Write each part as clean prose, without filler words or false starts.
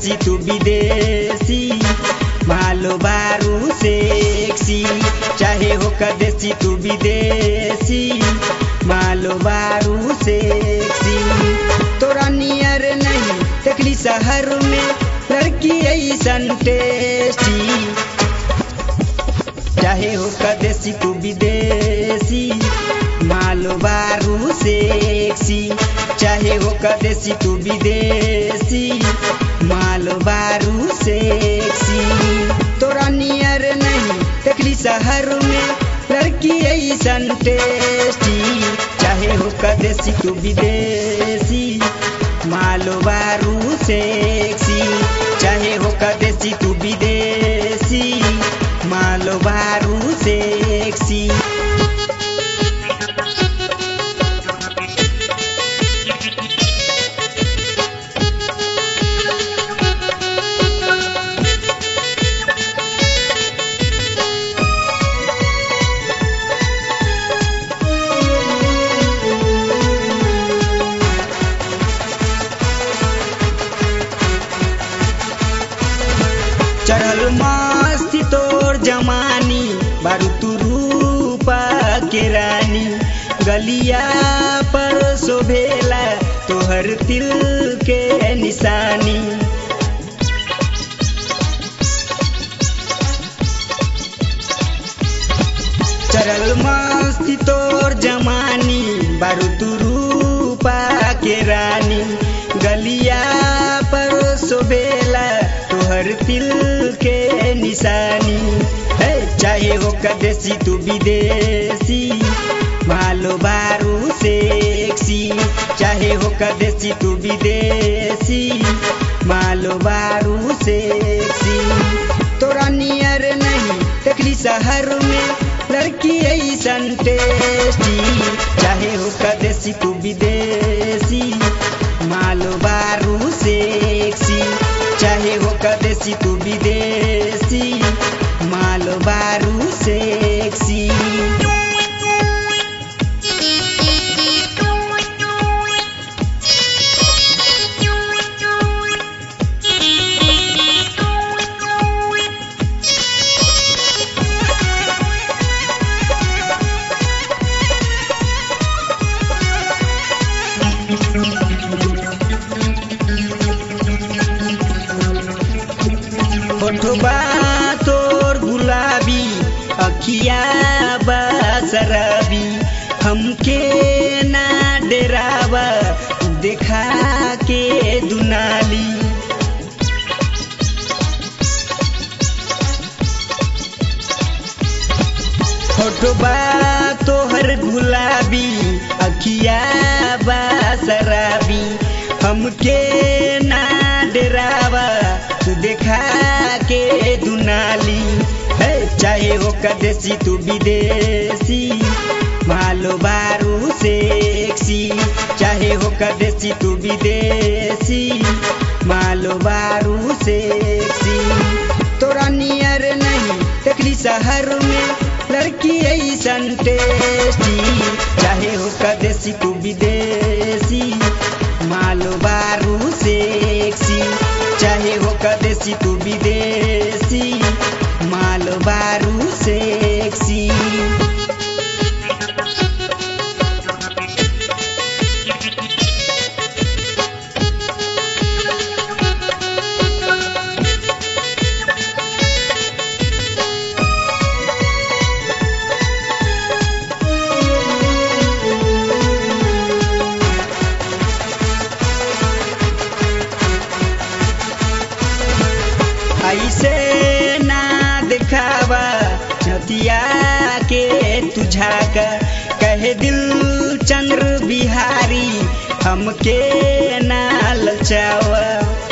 देसी तू विदेशी, मालो बारू सेक्सी। चाहे हो का देसी तू विदेशी, मालो बारू सेक्सी। तोरा नियर नहीं देखली शहर में लड़की ऐसन टेस्टी। चाहे हो का देसी तू विदेशी, मालो बारू सेक्सी। चाहे हो का देसी तू विदेशी, मालो बारू सेक्सी। तोरा नियर नहीं देखली शहर में लड़की ऐसन टेस्टी। चाहे हो का देसी तू विदेशी, मालो बारू सेक्सी। चाहे हो का देसी तू विदेशी, मालो बारू सेक्सी। चढ़ल मस्ती तोर जमानी, बारू तू रूपा के रानी। गलिया पर शोभेला तोहर तिल के निशानी। चढ़ल मस्ती तोर जमानी, बारू तू रूपा के रानी। गलिया पर शोभेला तोहर तिल के निशानी। है चाहे हो का देसी तू विदेशी, मालो बारू सेक्सी। चाहे हो का देसी तू विदेशी, मालो बारू सेक्सी। तोरा नियर नहीं देखली शहर में लड़की ऐसन टेस्टी। चाहे हो का देसी तू विदेशी, मालो बारू सेक्सी। चाहे हो का देसी तू विदेशी, मालो बारू सेक्सी। होठबा तोर गुलाबी, अखिया बा शराबी। हमके ना डरावा देखा के दुनाली। होठबा तोहर गुलाबी, अखिया बा शराबी। हमके ना डरावा तू देखा के दुनाली। है चाहे हो का देसी तू विदेशी, मालो बारू सेक्सी। चाहे हो का देसी तू विदेशी, मालो बारू सेक्सी। तोरा नियर नहीं देखली शहर में लड़की ऐसन टेस्टी। चाहे हो का देसी तू विदेशी, मालो बारू सेक्सी। चाहे हो का देसी तू विदेशी, मालो बारू सेक्सी। ऐसे ना दिखावा छतिया के तुझाका। कहे दिल चंद्र बिहारी, हमके ना ललचावा।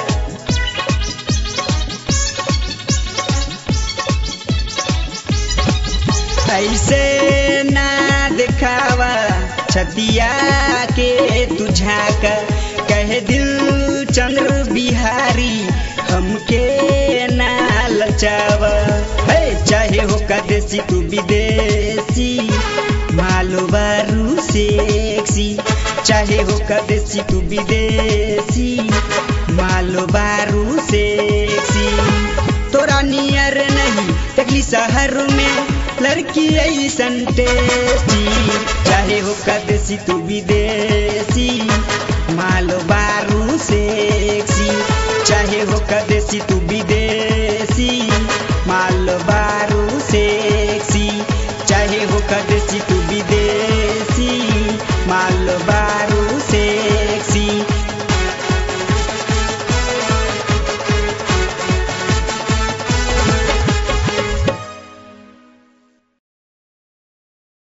ऐसे ना दिखावा छतिया के तुझाका। कहे दिल चंद्र बिहारी, हमके ना ललचावा। है चाहे हो का देसी तू विदेशी, मालो बारू सेक्सी। चाहे हो का देसी तू विदेशी, मालो मालो बारू सेक्सी तोरा नियर नहीं देखली शहर में लड़की ऐसन टेस्टी चाहे हो कदेसी तू विदेशी मालो बारू सेक्सी चाहे हो